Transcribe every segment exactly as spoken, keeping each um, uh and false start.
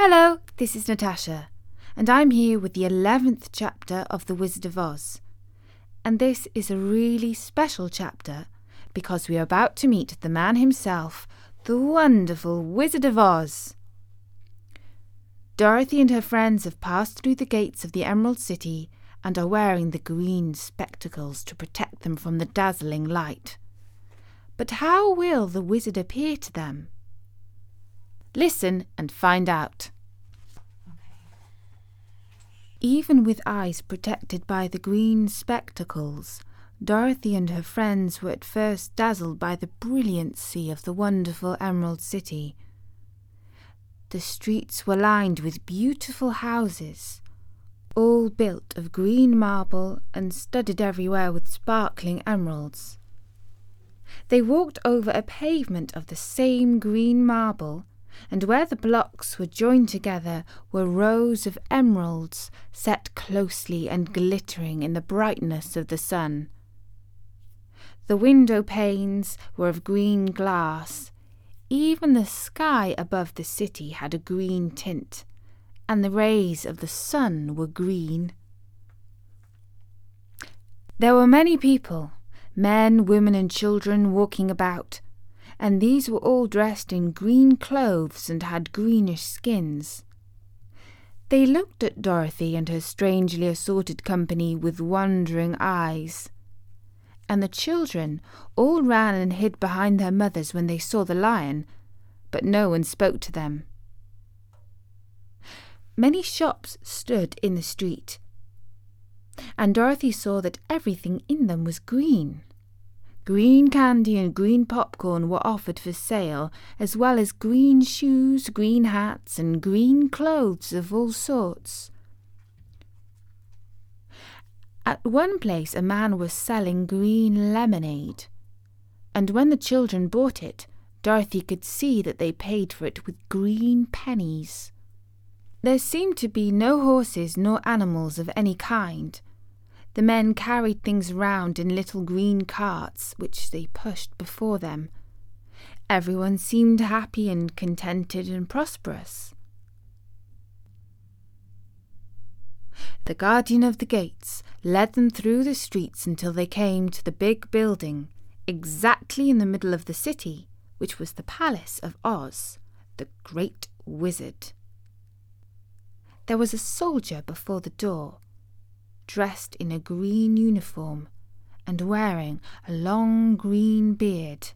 Hello, this is Natasha, and I'm here with the eleventh chapter of The Wizard of Oz. And this is a really special chapter because we are about to meet the man himself, the wonderful Wizard of Oz. Dorothy and her friends have passed through the gates of the Emerald City and are wearing the green spectacles to protect them from the dazzling light. But how will the wizard appear to them? Listen and find out. Even with eyes protected by the green spectacles, Dorothy and her friends were at first dazzled by the brilliancy of the wonderful Emerald City. The streets were lined with beautiful houses, all built of green marble and studded everywhere with sparkling emeralds. They walked over a pavement of the same green marble, and where the blocks were joined together were rows of emeralds set closely and glittering in the brightness of the sun. The window panes were of green glass. Even the sky above the city had a green tint, and the rays of the sun were green. There were many people, men, women and children walking about, and these were all dressed in green clothes and had greenish skins. They looked at Dorothy and her strangely assorted company with wondering eyes, and the children all ran and hid behind their mothers when they saw the lion, but no one spoke to them. Many shops stood in the street, and Dorothy saw that everything in them was green. Green candy and green popcorn were offered for sale, as well as green shoes, green hats, and green clothes of all sorts. At one place a man was selling green lemonade, and when the children bought it, Dorothy could see that they paid for it with green pennies. There seemed to be no horses nor animals of any kind. The men carried things round in little green carts, which they pushed before them. Everyone seemed happy and contented and prosperous. The guardian of the gates led them through the streets until they came to the big building, exactly in the middle of the city, which was the Palace of Oz, the Great Wizard. There was a soldier before the door, dressed in a green uniform and wearing a long green beard.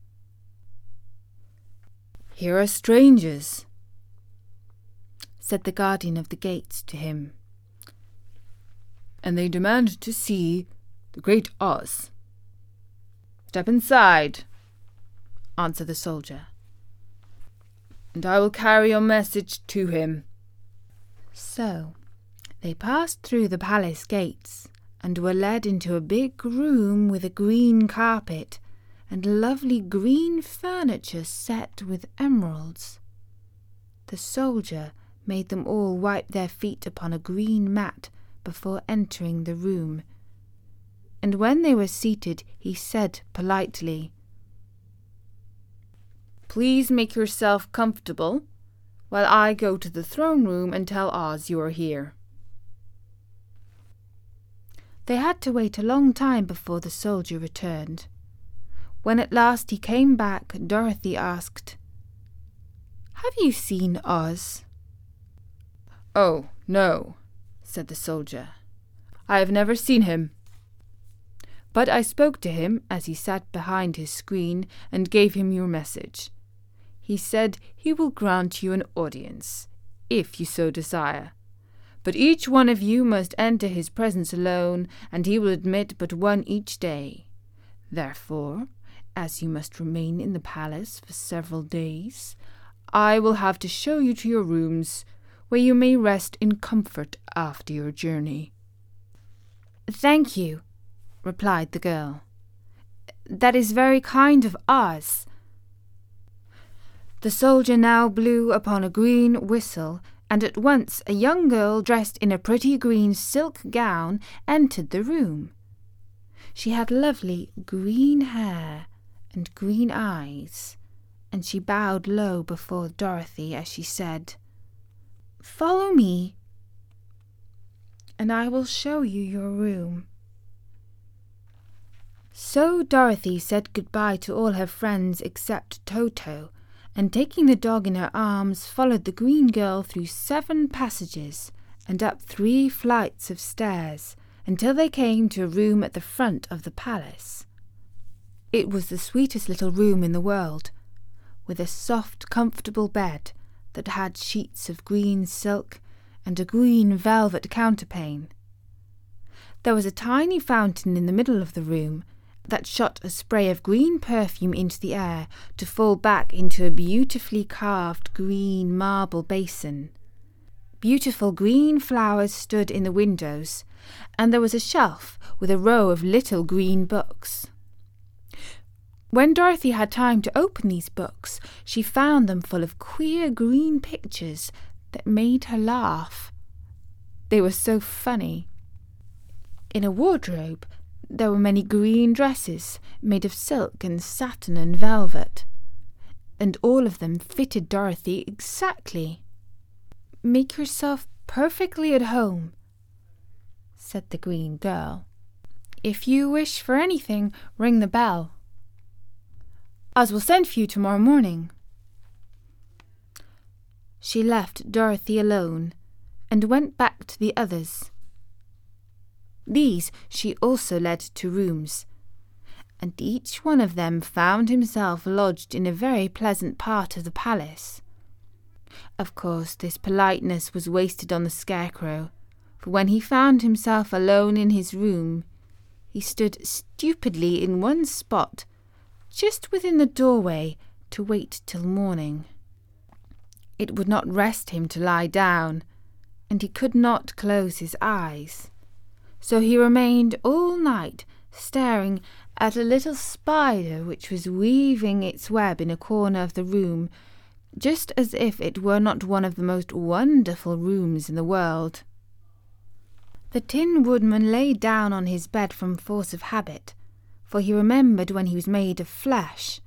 "Here are strangers," said the guardian of the gates to him, "and they demand to see the Great Oz." "Step inside," answered the soldier, "and I will carry your message to him." So they passed through the palace gates and were led into a big room with a green carpet and lovely green furniture set with emeralds. The soldier made them all wipe their feet upon a green mat before entering the room, and when they were seated he said politely, "Please make yourself comfortable while I go to the throne room and tell Oz you are here." They had to wait a long time before the soldier returned. When at last he came back, Dorothy asked, "Have you seen Oz?" "Oh, no," said the soldier. "I have never seen him. But I spoke to him as he sat behind his screen and gave him your message. He said he will grant you an audience, if you so desire. But each one of you must enter his presence alone, and he will admit but one each day. Therefore, as you must remain in the palace for several days, I will have to show you to your rooms, where you may rest in comfort after your journey." "Thank you," replied the girl. "That is very kind of Oz." The soldier now blew upon a green whistle, and at once a young girl dressed in a pretty green silk gown entered the room. She had lovely green hair and green eyes, and she bowed low before Dorothy as she said, Follow me, and I will show you your room." So Dorothy said goodbye to all her friends except Toto, and taking the dog in her arms, followed the green girl through seven passages and up three flights of stairs until they came to a room at the front of the palace. It was the sweetest little room in the world, with a soft, comfortable bed that had sheets of green silk and a green velvet counterpane. There was a tiny fountain in the middle of the room that shot a spray of green perfume into the air to fall back into a beautifully carved green marble basin. Beautiful green flowers stood in the windows, and there was a shelf with a row of little green books. When Dorothy had time to open these books, she found them full of queer green pictures that made her laugh. They were so funny. In a wardrobe, there were many green dresses made of silk and satin and velvet, and all of them fitted Dorothy exactly. "Make yourself perfectly at home," said the green girl. "If you wish for anything, ring the bell. Oz will send for you tomorrow morning." She left Dorothy alone and went back to the others. These she also led to rooms, and each one of them found himself lodged in a very pleasant part of the palace. Of course, this politeness was wasted on the Scarecrow, for when he found himself alone in his room, he stood stupidly in one spot, just within the doorway, to wait till morning. It would not rest him to lie down, and he could not close his eyes. So he remained all night staring at a little spider which was weaving its web in a corner of the room, just as if it were not one of the most wonderful rooms in the world. The Tin Woodman lay down on his bed from force of habit, for he remembered when he was made of flesh.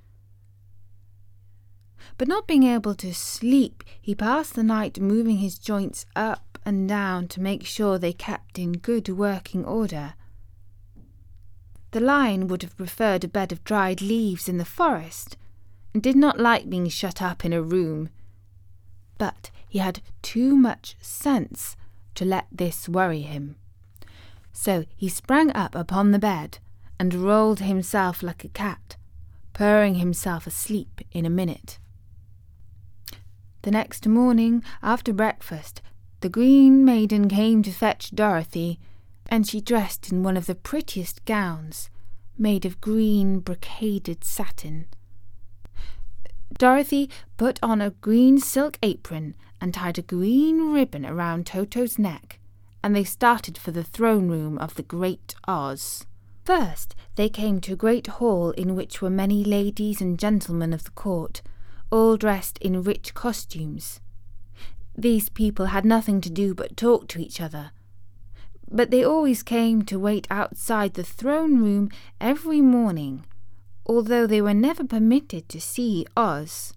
But not being able to sleep, he passed the night moving his joints up and down to make sure they kept in good working order. The Lion would have preferred a bed of dried leaves in the forest, and did not like being shut up in a room. But he had too much sense to let this worry him. So he sprang up upon the bed and rolled himself like a cat, purring himself asleep in a minute. The next morning, after breakfast, the Green Maiden came to fetch Dorothy, and she dressed in one of the prettiest gowns, made of green brocaded satin. Dorothy put on a green silk apron and tied a green ribbon around Toto's neck, and they started for the throne room of the Great Oz. First, they came to a great hall in which were many ladies and gentlemen of the court, all dressed in rich costumes. These people had nothing to do but talk to each other, but they always came to wait outside the throne room every morning, although they were never permitted to see Oz.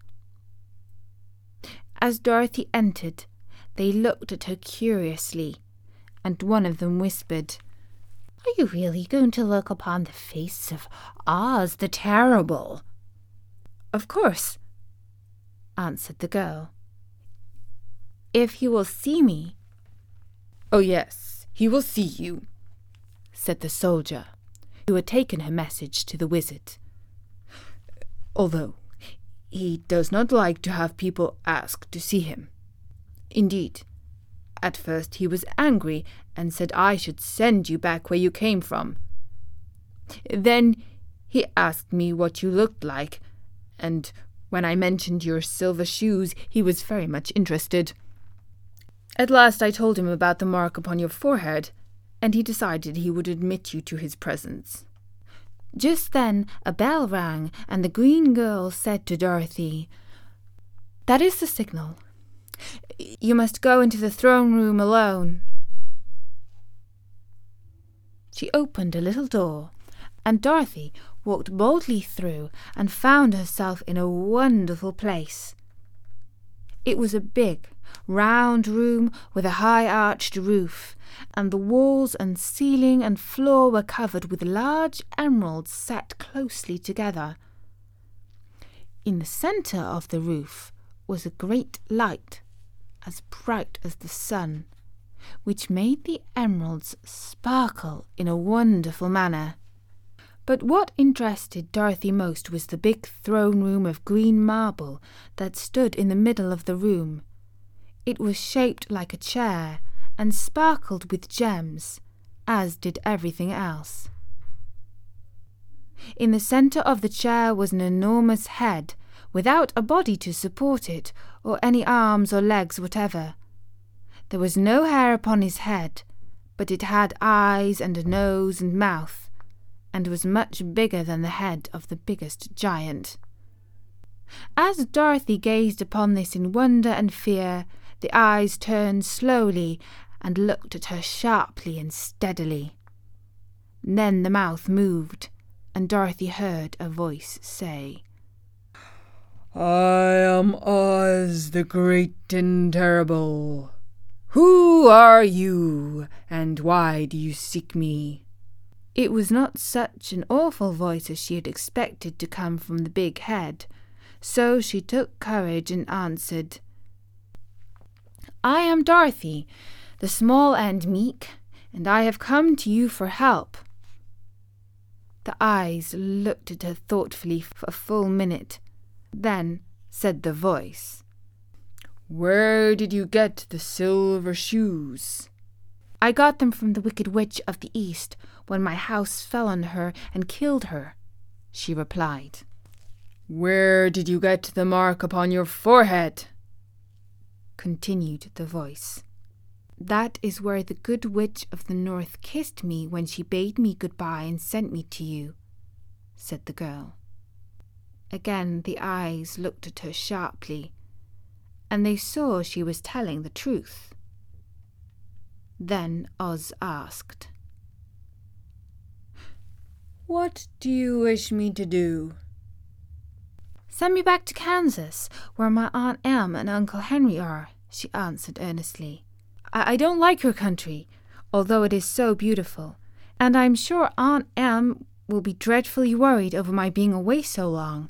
As Dorothy entered, they looked at her curiously, and one of them whispered, "Are you really going to look upon the face of Oz the Terrible?" "Of course," answered the girl. "If he will see me." "Oh yes, he will see you," said the soldier, who had taken her message to the wizard. "Although he does not like to have people ask to see him. Indeed, at first he was angry and said I should send you back where you came from. Then he asked me what you looked like, and when I mentioned your silver shoes, he was very much interested. At last I told him about the mark upon your forehead, and he decided he would admit you to his presence." Just then a bell rang, and the green girl said to Dorothy, "That is the signal. You must go into the throne room alone." She opened a little door, and Dorothy walked boldly through and found herself in a wonderful place. It was a big, round room with a high-arched roof, and the walls and ceiling and floor were covered with large emeralds set closely together. In the centre of the roof was a great light, as bright as the sun, which made the emeralds sparkle in a wonderful manner. But what interested Dorothy most was the big throne room of green marble that stood in the middle of the room. It was shaped like a chair and sparkled with gems, as did everything else. In the centre of the chair was an enormous head, without a body to support it, or any arms or legs whatever. There was no hair upon his head, but it had eyes and a nose and mouth, and was much bigger than the head of the biggest giant. As Dorothy gazed upon this in wonder and fear, the eyes turned slowly and looked at her sharply and steadily. Then the mouth moved, and Dorothy heard a voice say, "I am Oz, the Great and Terrible. Who are you, and why do you seek me?" It was not such an awful voice as she had expected to come from the big head, so she took courage and answered, "I am Dorothy, the small and meek, and I have come to you for help." The eyes looked at her thoughtfully for a full minute. Then said the voice, "Where did you get the silver shoes?" "I got them from the Wicked Witch of the East when my house fell on her and killed her," she replied. "Where did you get the mark upon your forehead?" continued the voice. "That is where the Good Witch of the North kissed me when she bade me goodbye and sent me to you," said the girl. Again the eyes looked at her sharply, and they saw she was telling the truth. Then Oz asked, "What do you wish me to do?" "Send me back to Kansas, where my Aunt Em and Uncle Henry are," she answered earnestly. I, I don't like your country, although it is so beautiful, and I'm sure Aunt Em will be dreadfully worried over my being away so long."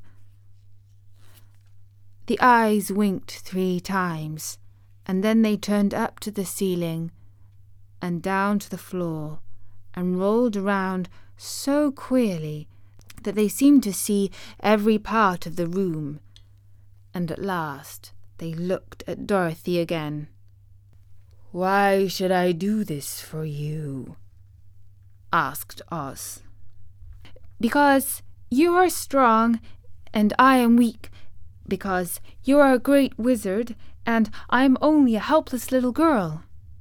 The eyes winked three times, and then they turned up to the ceiling and down to the floor and rolled around so queerly that they seemed to see every part of the room, and at last they looked at Dorothy again. "Why should I do this for you?" asked Oz. "Because you are strong and I am weak, because you are a great wizard and I am only a helpless little girl."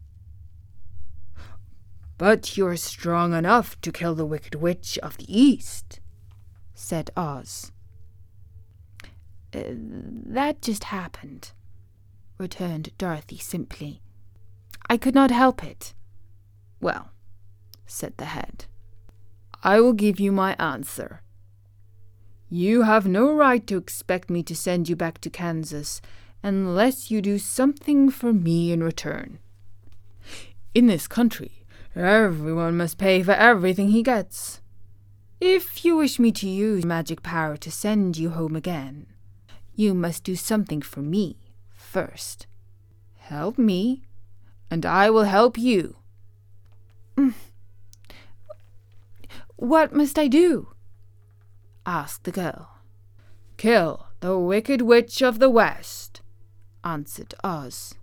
"But you're strong enough to kill the Wicked Witch of the East," said Oz. Uh, that just happened," returned Dorothy simply. "I could not help it." "Well," said the head, "I will give you my answer. You have no right to expect me to send you back to Kansas unless you do something for me in return. In this country, everyone must pay for everything he gets. If you wish me to use magic power to send you home again, you must do something for me first. Help me, and I will help you." Mm. "What must I do?" asked the girl. "Kill the Wicked Witch of the West," answered Oz.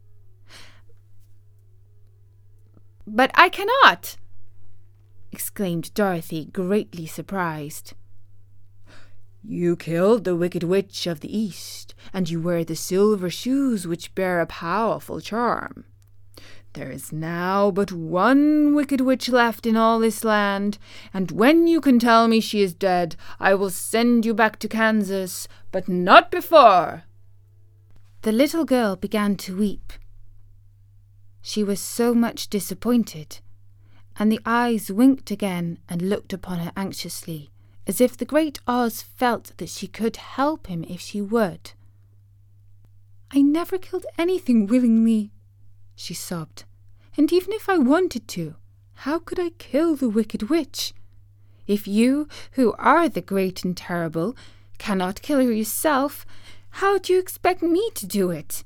"But I cannot!" exclaimed Dorothy, greatly surprised. "You killed the Wicked Witch of the East, and you wear the silver shoes which bear a powerful charm. There is now but one Wicked Witch left in all this land, and when you can tell me she is dead, I will send you back to Kansas, but not before." The little girl began to weep. She was so much disappointed, and the eyes winked again and looked upon her anxiously, as if the great Oz felt that she could help him if she would. I never killed anything willingly, she sobbed. And even if I wanted to, how could I kill the wicked witch? If you, who are the great and terrible, cannot kill her yourself, how do you expect me to do it?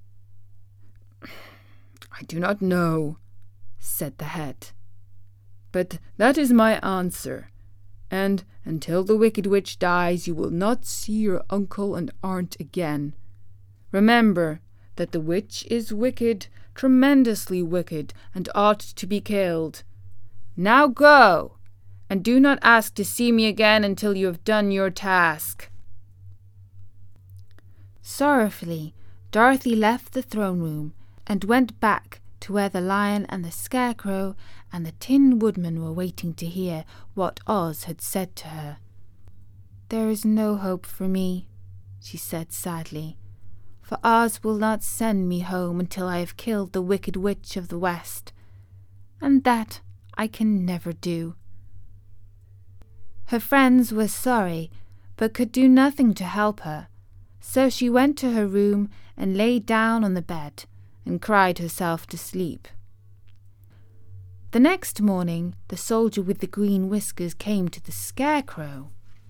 I do not know, said the head. But that is my answer, and until the wicked witch dies you will not see your uncle and aunt again. Remember that the witch is wicked, tremendously wicked, and ought to be killed. Now go, and do not ask to see me again until you have done your task. Sorrowfully, Dorothy left the throne room and went back to where the lion and the scarecrow and the Tin Woodman were waiting to hear what Oz had said to her. There is no hope for me, she said sadly, for Oz will not send me home until I have killed the Wicked Witch of the West, and that I can never do. Her friends were sorry, but could do nothing to help her, so she went to her room and lay down on the bed and cried herself to sleep. The next morning, the soldier with the green whiskers came to the Scarecrow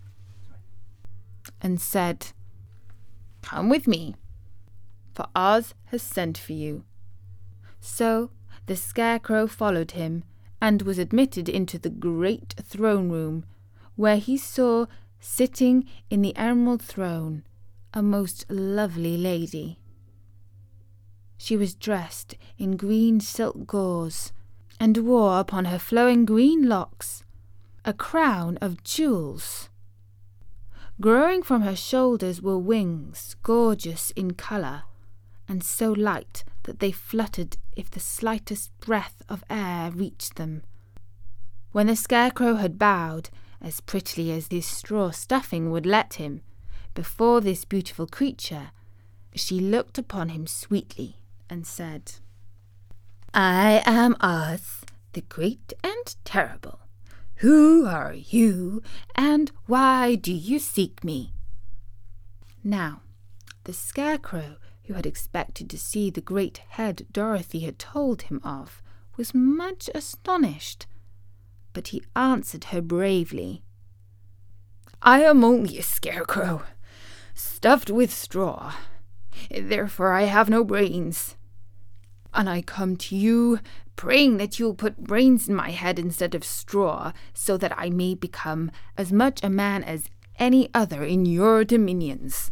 and said, "Come with me, for Oz has sent for you." So the Scarecrow followed him and was admitted into the great throne room, where he saw, sitting in the emerald throne, a most lovely lady. She was dressed in green silk gauze, and wore upon her flowing green locks a crown of jewels. Growing from her shoulders were wings, gorgeous in colour, and so light that they fluttered if the slightest breath of air reached them. When the Scarecrow had bowed, as prettily as his straw stuffing would let him, before this beautiful creature, she looked upon him sweetly and said, "I am Oz, the great and terrible. Who are you, and why do you seek me?" Now, the Scarecrow, who had expected to see the great head Dorothy had told him of, was much astonished, but he answered her bravely, "I am only a scarecrow, stuffed with straw. Therefore I have no brains. And I come to you, praying that you'll put brains in my head instead of straw, so that I may become as much a man as any other in your dominions."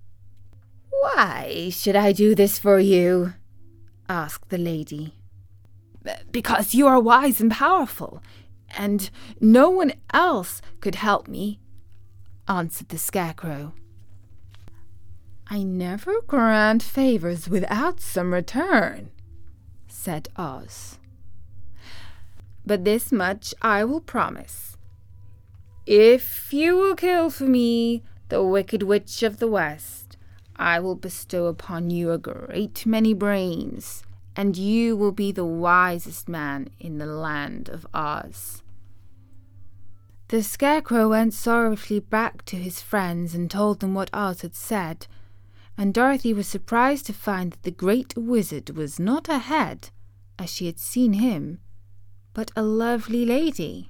"Why should I do this for you?" asked the lady. "Because you are wise and powerful, and no one else could help me," answered the Scarecrow. "I never grant favors without some return," said Oz. "But this much I will promise. If you will kill for me the Wicked Witch of the West, I will bestow upon you a great many brains, and you will be the wisest man in the land of Oz." The Scarecrow went sorrowfully back to his friends and told them what Oz had said, and Dorothy was surprised to find that the great wizard was not a head, as she had seen him, but a lovely lady.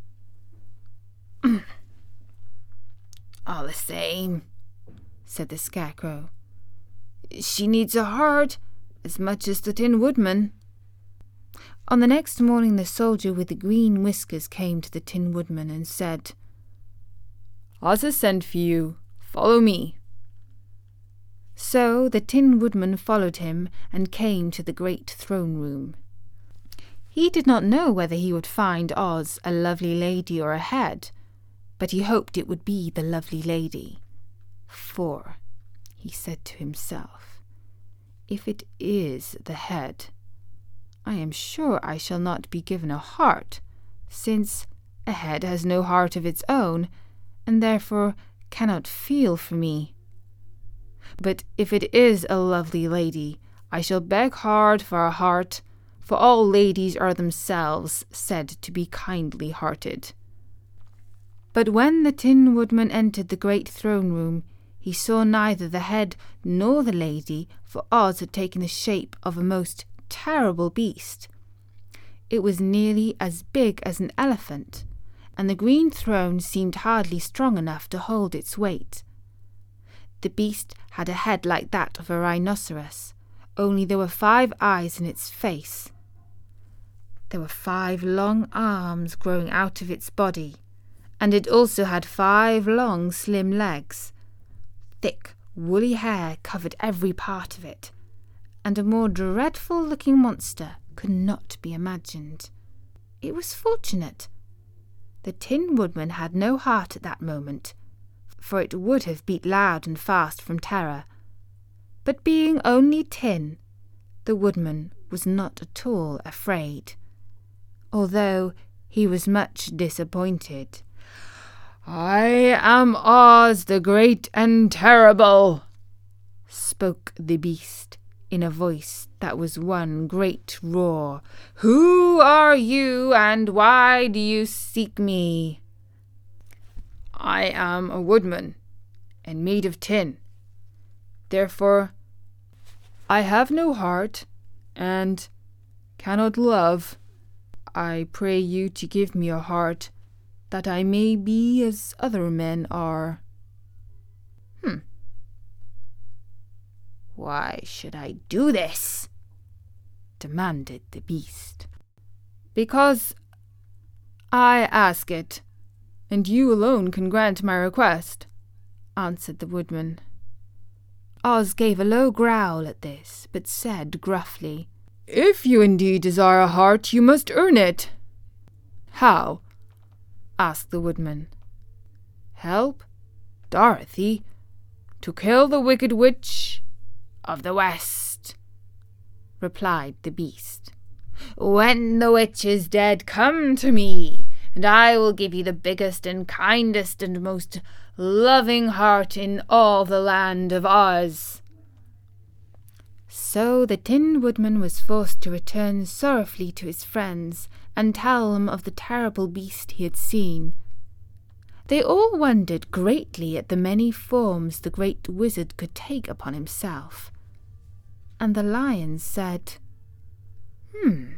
"All the same," said the Scarecrow, "she needs a heart as much as the Tin Woodman." On the next morning the soldier with the green whiskers came to the Tin Woodman and said, "Oz has sent for you. Follow me." So the Tin Woodman followed him and came to the great throne room. He did not know whether he would find Oz a lovely lady or a head, but he hoped it would be the lovely lady. "For," he said to himself, "if it is the head, I am sure I shall not be given a heart, since a head has no heart of its own, and therefore cannot feel for me. But if it is a lovely lady, I shall beg hard for a heart, for all ladies are themselves said to be kindly-hearted." But when the Tin Woodman entered the great throne room, he saw neither the head nor the lady, for Oz had taken the shape of a most terrible beast. It was nearly as big as an elephant, and the green throne seemed hardly strong enough to hold its weight. The beast had a head like that of a rhinoceros, only there were five eyes in its face. There were five long arms growing out of its body, and it also had five long, slim legs. Thick, woolly hair covered every part of it, and a more dreadful-looking monster could not be imagined. It was fortunate. The Tin Woodman had no heart at that moment, for it would have beat loud and fast from terror. But being only tin, the Woodman was not at all afraid, although he was much disappointed. "I am Oz the Great and Terrible," spoke the beast in a voice that was one great roar. "Who are you, and why do you seek me?" "I am a woodman, and made of tin. Therefore, I have no heart, and cannot love. I pray you to give me a heart, that I may be as other men are." Hmm. "Why should I do this?" demanded the beast. "Because I ask it, and you alone can grant my request," answered the Woodman. Oz gave a low growl at this, but said gruffly, "If you indeed desire a heart, you must earn it." "How?" asked the Woodman. "Help Dorothy to kill the Wicked Witch of the West," replied the beast. "When the witch is dead, come to me, and I will give you the biggest and kindest and most loving heart in all the land of Oz." So the Tin Woodman was forced to return sorrowfully to his friends and tell them of the terrible beast he had seen. They all wondered greatly at the many forms the great wizard could take upon himself. And the Lion said, "Hmm,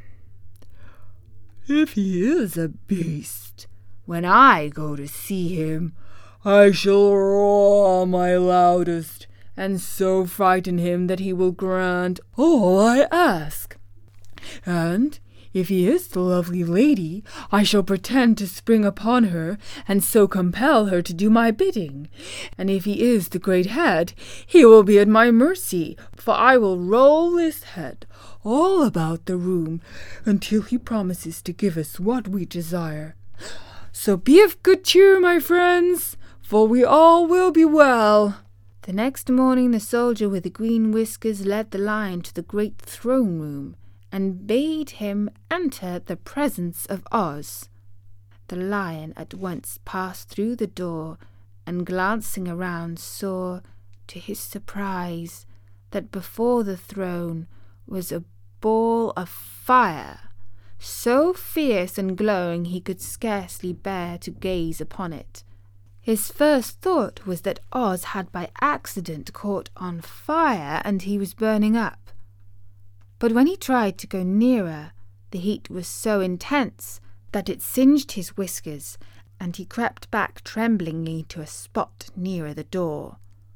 if he is a beast, when I go to see him, I shall roar my loudest, and so frighten him that he will grant all I ask. And if he is the lovely lady, I shall pretend to spring upon her, and so compel her to do my bidding. And if he is the great head, he will be at my mercy, for I will roll his head all about the room until he promises to give us what we desire. So be of good cheer, my friends, for we all will be well." The next morning the soldier with the green whiskers led the Lion to the great throne room and bade him enter the presence of Oz. The Lion at once passed through the door, and glancing around saw, to his surprise, that before the throne was a ball of fire, so fierce and glowing he could scarcely bear to gaze upon it. His first thought was that Oz had by accident caught on fire and he was burning up. But when he tried to go nearer, the heat was so intense that it singed his whiskers, and he crept back tremblingly to a spot nearer the door.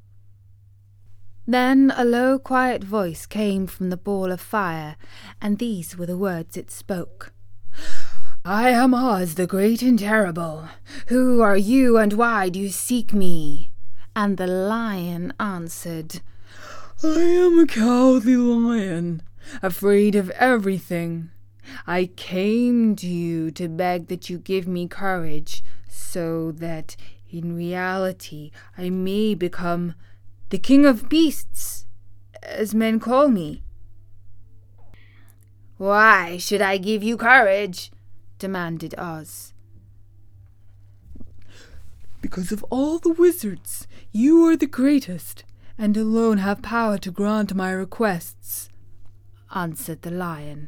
Then a low, quiet voice came from the ball of fire, and these were the words it spoke. "I am Oz the Great and Terrible. Who are you, and why do you seek me?" And the Lion answered, "I am a cowardly lion, afraid of everything. I came to you to beg that you give me courage, so that in reality I may become the King of Beasts, as men call me." "Why should I give you courage?" demanded Oz. "Because of all the wizards, you are the greatest, and alone have power to grant my requests," answered the Lion.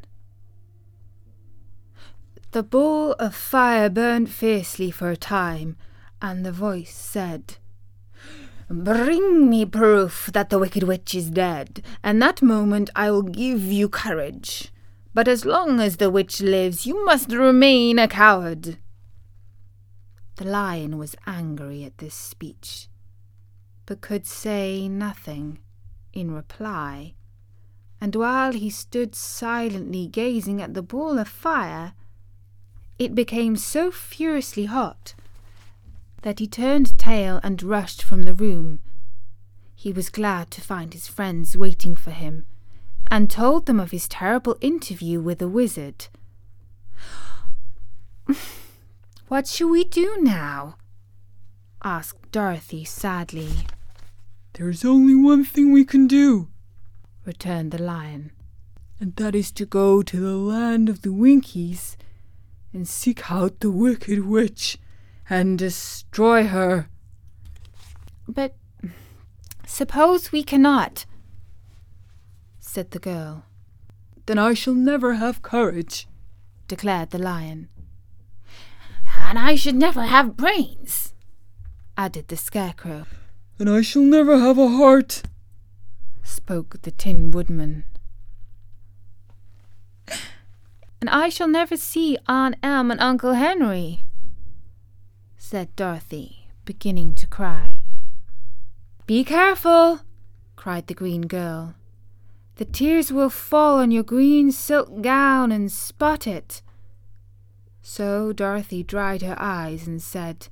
The ball of fire burned fiercely for a time, and the voice said, Bring me proof that the Wicked Witch is dead, and that moment I will give you courage. But as long as the witch lives, you must remain a coward." The lion was angry at this speech, but could say nothing in reply, and while he stood silently gazing at the ball of fire, it became so furiously hot that he turned tail and rushed from the room. He was glad to find his friends waiting for him, and told them of his terrible interview with the wizard. "What shall we do now?" asked Dorothy sadly. "There's only one thing we can do," returned the lion, "and that is to go to the land of the Winkies and seek out the Wicked Witch and destroy her." "But suppose we cannot," said the girl. "Then I shall never have courage," declared the lion. "And I should never have brains," added the Scarecrow. "And I shall never have a heart," spoke the Tin Woodman. "And I shall never see Aunt Em and Uncle Henry," said Dorothy, beginning to cry. "Be careful," cried the green girl. "The tears will fall on your green silk gown and spot it." So Dorothy dried her eyes and said,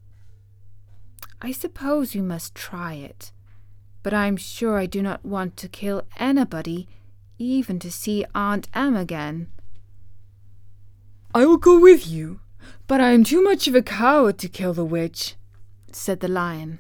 "I suppose we must try it, but I'm sure I do not want to kill anybody, even to see Aunt Em again." "I will go with you, but I am too much of a coward to kill the witch," said the lion.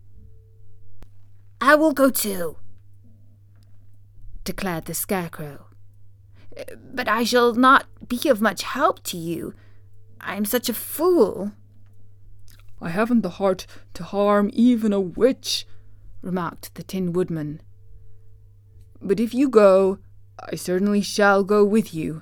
"I will go too," declared the Scarecrow. "But I shall not be of much help to you. I am such a fool." "I haven't the heart to harm even a witch," remarked the Tin Woodman. "But if you go, I certainly shall go with you."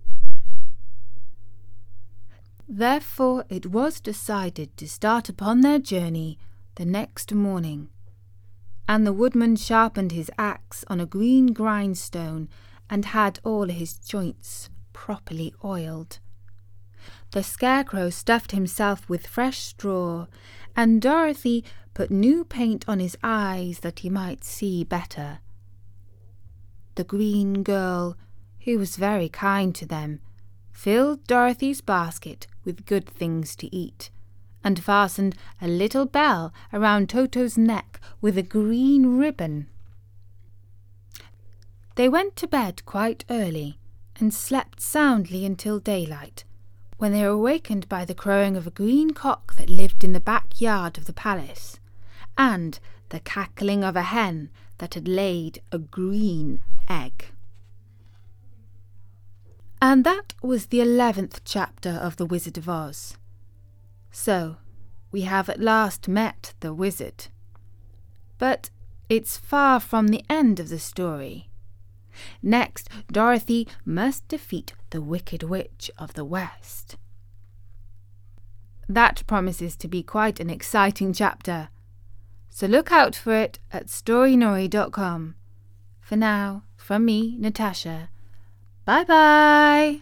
Therefore it was decided to start upon their journey the next morning, and the woodman sharpened his axe on a green grindstone and had all his joints properly oiled. The Scarecrow stuffed himself with fresh straw, and Dorothy put new paint on his eyes that he might see better. The green girl, who was very kind to them, filled Dorothy's basket with good things to eat, and fastened a little bell around Toto's neck with a green ribbon. They went to bed quite early, and slept soundly until daylight, when they were awakened by the crowing of a green cock that lived in the backyard of the palace, and the cackling of a hen that had laid a green egg. And that was the eleventh chapter of The Wizard of Oz. So, we have at last met the wizard. But it's far from the end of the story. Next, Dorothy must defeat the Wicked Witch of the West. That promises to be quite an exciting chapter. So look out for it at story nori dot com. For now, from me, Natasha, bye-bye!